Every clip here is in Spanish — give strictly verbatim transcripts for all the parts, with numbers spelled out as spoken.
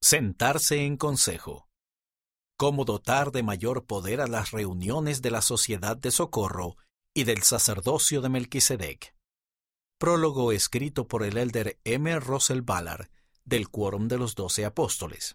Sentarse en consejo. Cómo dotar de mayor poder a las reuniones de la Sociedad de Socorro y del sacerdocio de Melquisedec. Prólogo escrito por el elder M. Russell Ballard, del Quórum de los Doce Apóstoles.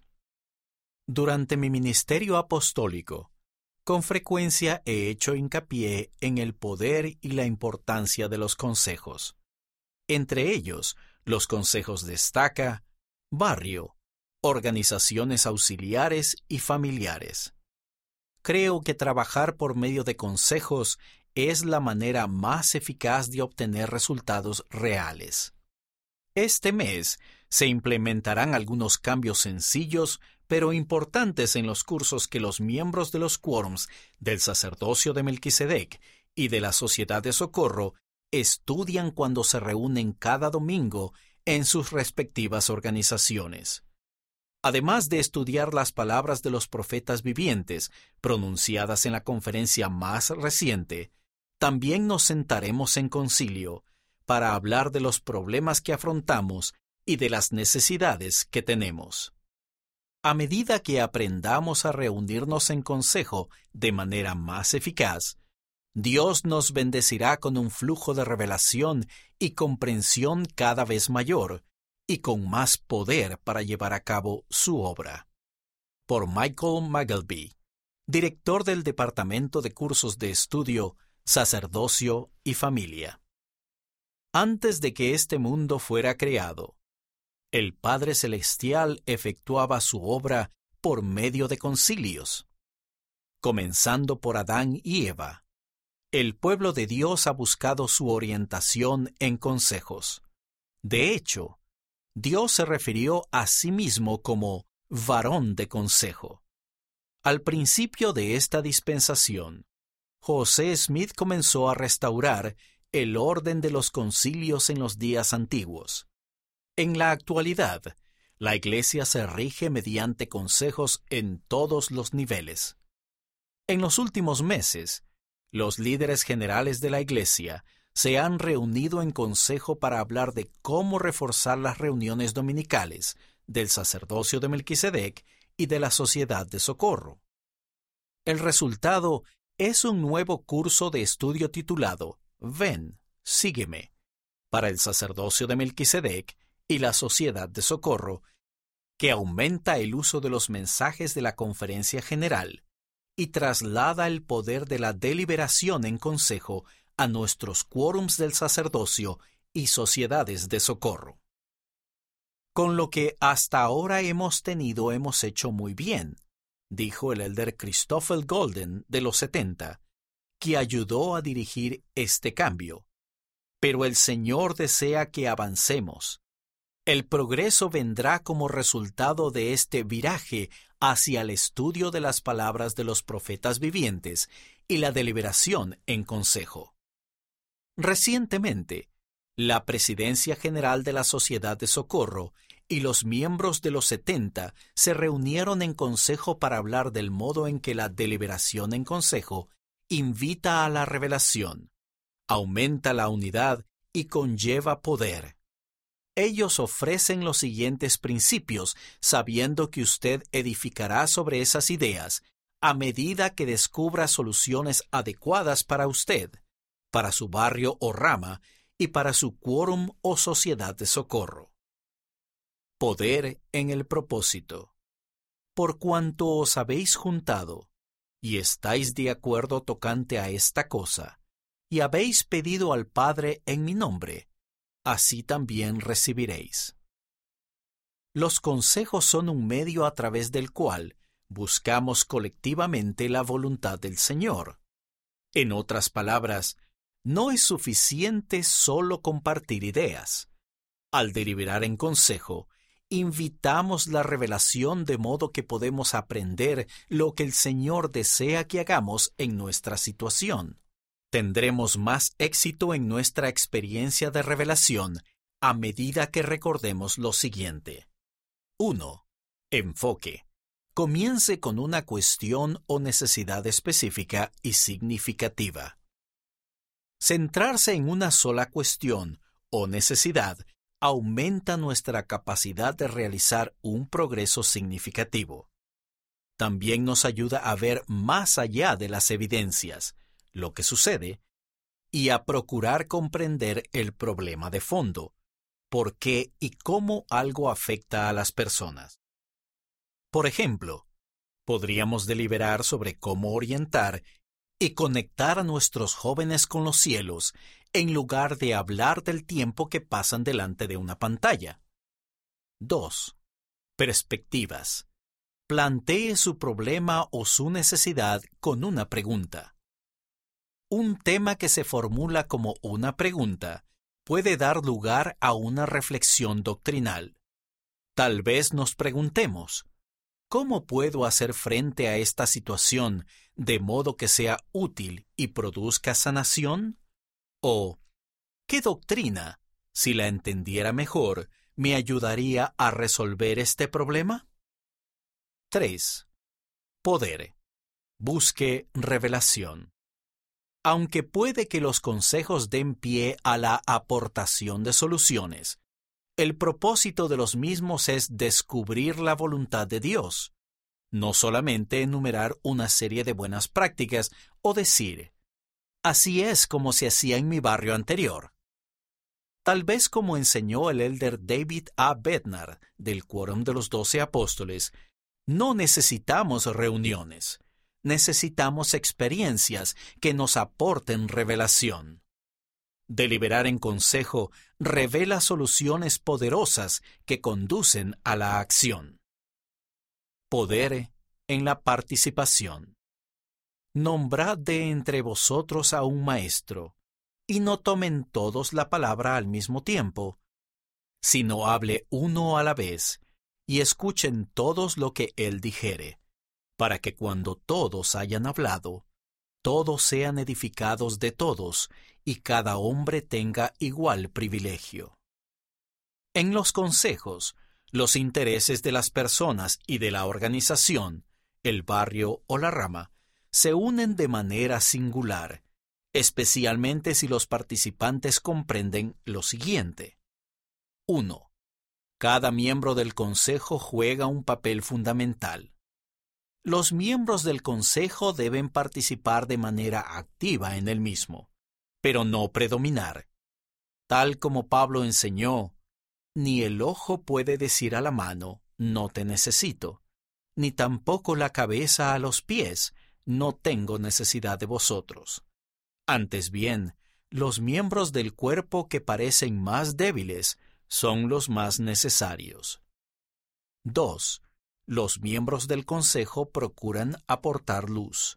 Durante mi ministerio apostólico, con frecuencia he hecho hincapié en el poder y la importancia de los consejos. Entre ellos, los consejos de estaca, barrio, organizaciones auxiliares y familiares. Creo que trabajar por medio de consejos es la manera más eficaz de obtener resultados reales. Este mes se implementarán algunos cambios sencillos pero importantes en los cursos que los miembros de los quórums del sacerdocio de Melquisedec y de la Sociedad de Socorro estudian cuando se reúnen cada domingo en sus respectivas organizaciones. Además de estudiar las palabras de los profetas vivientes pronunciadas en la conferencia más reciente, también nos sentaremos en concilio para hablar de los problemas que afrontamos y de las necesidades que tenemos. A medida que aprendamos a reunirnos en consejo de manera más eficaz, Dios nos bendecirá con un flujo de revelación y comprensión cada vez mayor, y con más poder para llevar a cabo su obra. Por Michael Magleby, director del Departamento de Cursos de Estudio, Sacerdocio y Familia. Antes de que este mundo fuera creado, el Padre Celestial efectuaba su obra por medio de concilios. Comenzando por Adán y Eva, el pueblo de Dios ha buscado su orientación en consejos. De hecho, Dios se refirió a sí mismo como varón de consejo. Al principio de esta dispensación, José Smith comenzó a restaurar el orden de los concilios en los días antiguos. En la actualidad, la Iglesia se rige mediante consejos en todos los niveles. En los últimos meses, los líderes generales de la Iglesia se han reunido en consejo para hablar de cómo reforzar las reuniones dominicales del sacerdocio de Melquisedec y de la Sociedad de Socorro. El resultado es un nuevo curso de estudio titulado Ven, sígueme, para el sacerdocio de Melquisedec y la Sociedad de Socorro, que aumenta el uso de los mensajes de la Conferencia General y traslada el poder de la deliberación en consejo a nuestros quórums del sacerdocio y sociedades de socorro. Con lo que hasta ahora hemos tenido hemos hecho muy bien, dijo el elder Christopher Golden de los setenta, que ayudó a dirigir este cambio. Pero el Señor desea que avancemos. El progreso vendrá como resultado de este viraje hacia el estudio de las palabras de los profetas vivientes y la deliberación en consejo. Recientemente, la Presidencia General de la Sociedad de Socorro y los miembros de los setenta se reunieron en consejo para hablar del modo en que la deliberación en consejo invita a la revelación, aumenta la unidad y conlleva poder. Ellos ofrecen los siguientes principios, sabiendo que usted edificará sobre esas ideas a medida que descubra soluciones adecuadas para usted, para su barrio o rama y para su quórum o sociedad de socorro. Poder en el propósito. Por cuanto os habéis juntado, y estáis de acuerdo tocante a esta cosa, y habéis pedido al Padre en mi nombre, así también recibiréis. Los consejos son un medio a través del cual buscamos colectivamente la voluntad del Señor. En otras palabras, no es suficiente solo compartir ideas. Al deliberar en consejo, invitamos la revelación de modo que podemos aprender lo que el Señor desea que hagamos en nuestra situación. Tendremos más éxito en nuestra experiencia de revelación a medida que recordemos lo siguiente. uno. Enfoque. Comience con una cuestión o necesidad específica y significativa. Centrarse en una sola cuestión o necesidad aumenta nuestra capacidad de realizar un progreso significativo. También nos ayuda a ver más allá de las evidencias, lo que sucede, y a procurar comprender el problema de fondo, por qué y cómo algo afecta a las personas. Por ejemplo, podríamos deliberar sobre cómo orientar y conectar a nuestros jóvenes con los cielos en lugar de hablar del tiempo que pasan delante de una pantalla. dos. Perspectivas. Plantee su problema o su necesidad con una pregunta. Un tema que se formula como una pregunta puede dar lugar a una reflexión doctrinal. Tal vez nos preguntemos, ¿cómo puedo hacer frente a esta situación de modo que sea útil y produzca sanación? O, ¿qué doctrina, si la entendiera mejor, me ayudaría a resolver este problema? tres. Poder. Busque revelación. Aunque puede que los consejos den pie a la aportación de soluciones, el propósito de los mismos es descubrir la voluntad de Dios, no solamente enumerar una serie de buenas prácticas o decir, así es como se hacía en mi barrio anterior. Tal vez como enseñó el elder David A. Bednar del Quórum de los Doce Apóstoles, no necesitamos reuniones, necesitamos experiencias que nos aporten revelación. Deliberar en consejo revela soluciones poderosas que conducen a la acción. Poder en la participación. Nombrad de entre vosotros a un maestro, y no tomen todos la palabra al mismo tiempo, sino hable uno a la vez, y escuchen todos lo que él dijere, para que cuando todos hayan hablado, todos sean edificados de todos, y cada hombre tenga igual privilegio. En los consejos, los intereses de las personas y de la organización, el barrio o la rama, se unen de manera singular, especialmente si los participantes comprenden lo siguiente. uno. Cada miembro del consejo juega un papel fundamental. Los miembros del consejo deben participar de manera activa en el mismo, pero no predominar. Tal como Pablo enseñó, ni el ojo puede decir a la mano, no te necesito, ni tampoco la cabeza a los pies, no tengo necesidad de vosotros. Antes bien, los miembros del cuerpo que parecen más débiles son los más necesarios. dos. Los miembros del consejo procuran aportar luz.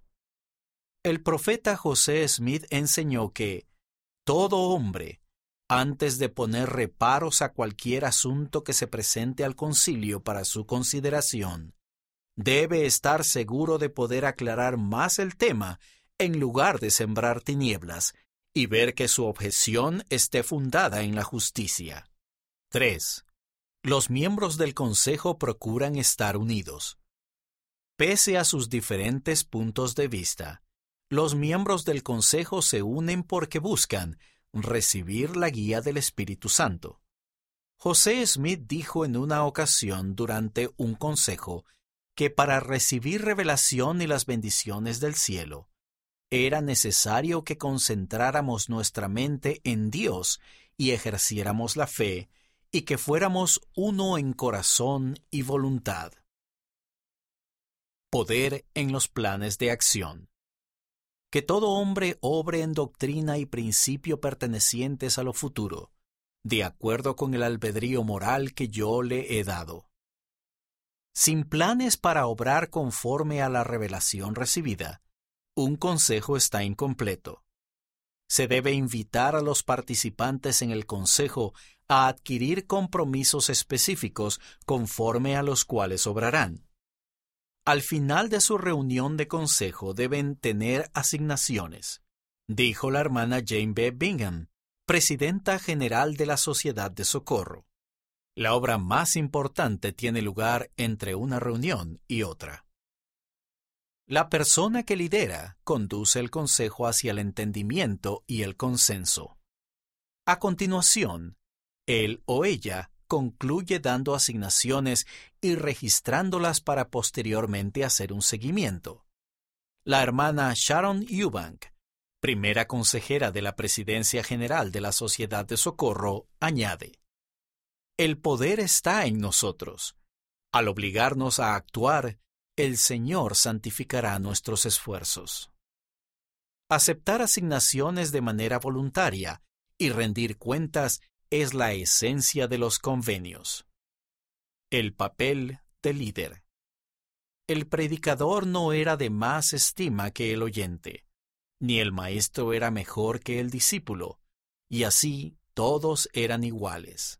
El profeta José Smith enseñó que todo hombre, antes de poner reparos a cualquier asunto que se presente al concilio para su consideración, debe estar seguro de poder aclarar más el tema en lugar de sembrar tinieblas y ver que su objeción esté fundada en la justicia. tres. Los miembros del consejo procuran estar unidos. Pese a sus diferentes puntos de vista, los miembros del consejo se unen porque buscan recibir la guía del Espíritu Santo. José Smith dijo en una ocasión durante un consejo que para recibir revelación y las bendiciones del cielo, era necesario que concentráramos nuestra mente en Dios y ejerciéramos la fe, y que fuéramos uno en corazón y voluntad. Poder en los planes de acción. Que todo hombre obre en doctrina y principio pertenecientes a lo futuro, de acuerdo con el albedrío moral que yo le he dado. Sin planes para obrar conforme a la revelación recibida, un consejo está incompleto. Se debe invitar a los participantes en el consejo a adquirir compromisos específicos conforme a los cuales obrarán. Al final de su reunión de consejo deben tener asignaciones, dijo la hermana Jane B. Bingham, presidenta general de la Sociedad de Socorro. La obra más importante tiene lugar entre una reunión y otra. La persona que lidera conduce el consejo hacia el entendimiento y el consenso. A continuación, Él o ella concluye dando asignaciones y registrándolas para posteriormente hacer un seguimiento. La hermana Sharon Eubank, primera consejera de la Presidencia General de la Sociedad de Socorro, añade: el poder está en nosotros. Al obligarnos a actuar, el Señor santificará nuestros esfuerzos. Aceptar asignaciones de manera voluntaria y rendir cuentas es la esencia de los convenios. El papel del líder. El predicador no era de más estima que el oyente, ni el maestro era mejor que el discípulo, y así todos eran iguales.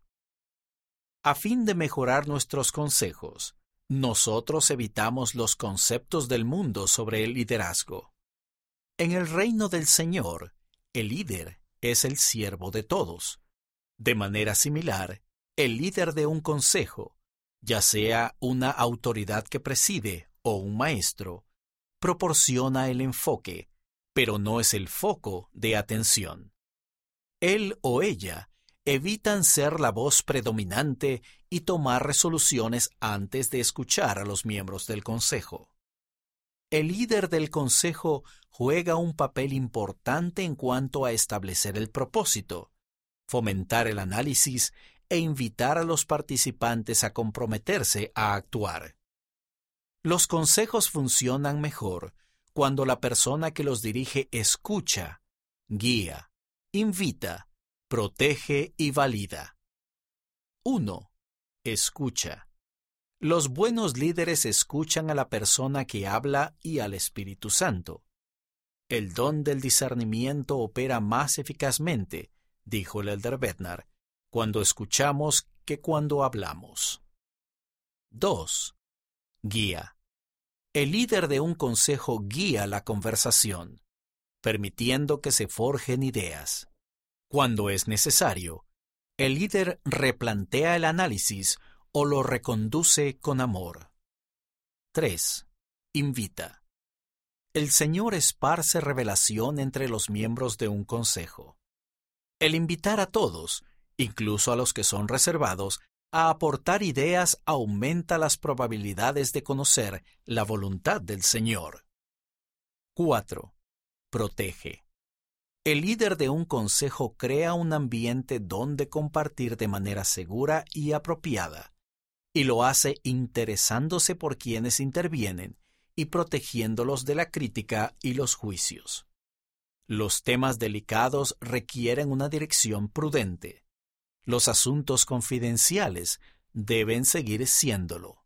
A fin de mejorar nuestros consejos, nosotros evitamos los conceptos del mundo sobre el liderazgo. En el reino del Señor, el líder es el siervo de todos. De manera similar, el líder de un consejo, ya sea una autoridad que preside o un maestro, proporciona el enfoque, pero no es el foco de atención. Él o ella evitan ser la voz predominante y tomar resoluciones antes de escuchar a los miembros del consejo. El líder del consejo juega un papel importante en cuanto a establecer el propósito, fomentar el análisis e invitar a los participantes a comprometerse a actuar. Los consejos funcionan mejor cuando la persona que los dirige escucha, guía, invita, protege y valida. uno. Escucha. Los buenos líderes escuchan a la persona que habla y al Espíritu Santo. El don del discernimiento opera más eficazmente, dijo el elder Bednar, cuando escuchamos que cuando hablamos. dos. Guía. El líder de un consejo guía la conversación, permitiendo que se forjen ideas. Cuando es necesario, el líder replantea el análisis o lo reconduce con amor. tres. Invita. El Señor esparce revelación entre los miembros de un consejo. El invitar a todos, incluso a los que son reservados, a aportar ideas aumenta las probabilidades de conocer la voluntad del Señor. cuatro. Protege. El líder de un consejo crea un ambiente donde compartir de manera segura y apropiada, y lo hace interesándose por quienes intervienen y protegiéndolos de la crítica y los juicios. Los temas delicados requieren una dirección prudente. Los asuntos confidenciales deben seguir siéndolo.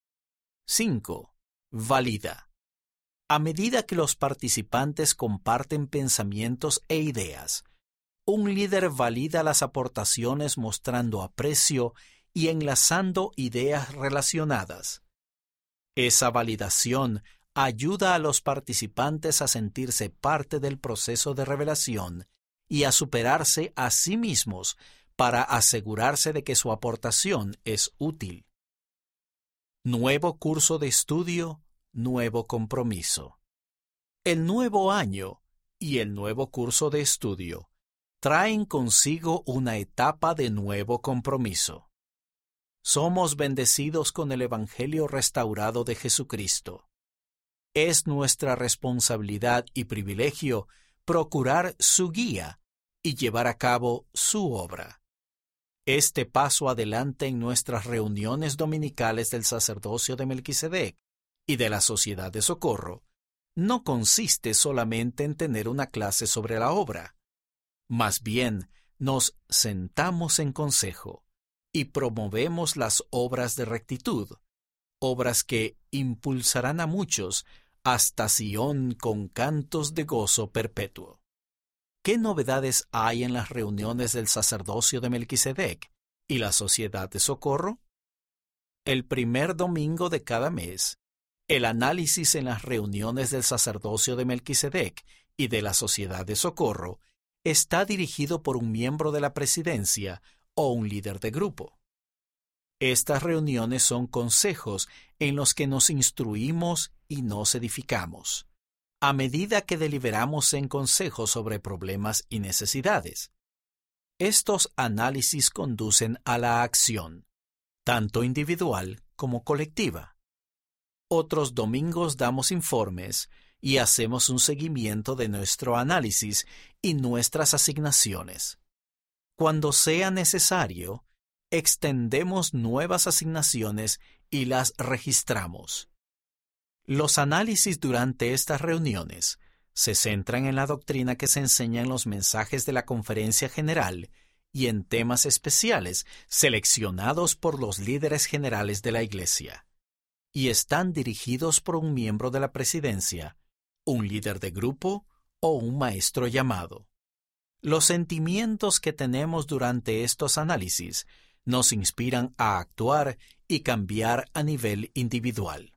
cinco. Valida. A medida que los participantes comparten pensamientos e ideas, un líder valida las aportaciones mostrando aprecio y enlazando ideas relacionadas. Esa validación ayuda a los participantes a sentirse parte del proceso de revelación y a superarse a sí mismos para asegurarse de que su aportación es útil. Nuevo curso de estudio, nuevo compromiso. El nuevo año y el nuevo curso de estudio traen consigo una etapa de nuevo compromiso. Somos bendecidos con el Evangelio restaurado de Jesucristo. Es nuestra responsabilidad y privilegio procurar su guía y llevar a cabo su obra. Este paso adelante en nuestras reuniones dominicales del sacerdocio de Melquisedec y de la Sociedad de Socorro no consiste solamente en tener una clase sobre la obra. Más bien, nos sentamos en consejo y promovemos las obras de rectitud, obras que impulsarán a muchos hasta Sión con cantos de gozo perpetuo. ¿Qué novedades hay en las reuniones del sacerdocio de Melquisedec y la Sociedad de Socorro? El primer domingo de cada mes, el análisis en las reuniones del sacerdocio de Melquisedec y de la Sociedad de Socorro está dirigido por un miembro de la presidencia o un líder de grupo. Estas reuniones son consejos en los que nos instruimos y nos edificamos, a medida que deliberamos en consejos sobre problemas y necesidades. Estos análisis conducen a la acción, tanto individual como colectiva. Otros domingos damos informes y hacemos un seguimiento de nuestro análisis y nuestras asignaciones. Cuando sea necesario, extendemos nuevas asignaciones y las registramos. Los análisis durante estas reuniones se centran en la doctrina que se enseña en los mensajes de la Conferencia General y en temas especiales seleccionados por los líderes generales de la Iglesia, y están dirigidos por un miembro de la presidencia, un líder de grupo o un maestro llamado. Los sentimientos que tenemos durante estos análisis nos inspiran a actuar y cambiar a nivel individual.